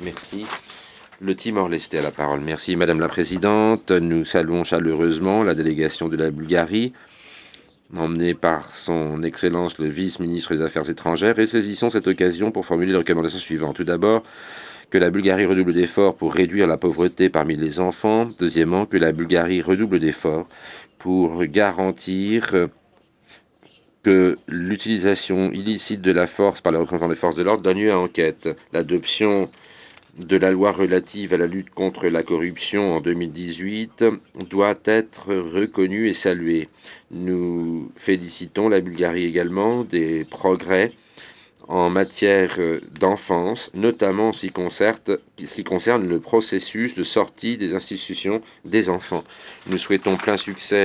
Merci. Le Timor-Leste a la parole. Merci Madame la Présidente. Nous saluons chaleureusement la délégation de la Bulgarie, emmenée par son Excellence le vice-ministre des Affaires étrangères, et saisissons cette occasion pour formuler les recommandations suivantes. Tout d'abord, que la Bulgarie redouble d'efforts pour réduire la pauvreté parmi les enfants. Deuxièmement, que la Bulgarie redouble d'efforts pour garantir que l'utilisation illicite de la force par les représentants des forces de l'ordre donne lieu à enquête. L'adoption de la loi relative à la lutte contre la corruption en 2018 doit être reconnue et saluée. Nous félicitons la Bulgarie également des progrès en matière d'enfance, notamment en ce qui concerne le processus de sortie des institutions des enfants. Nous souhaitons plein succès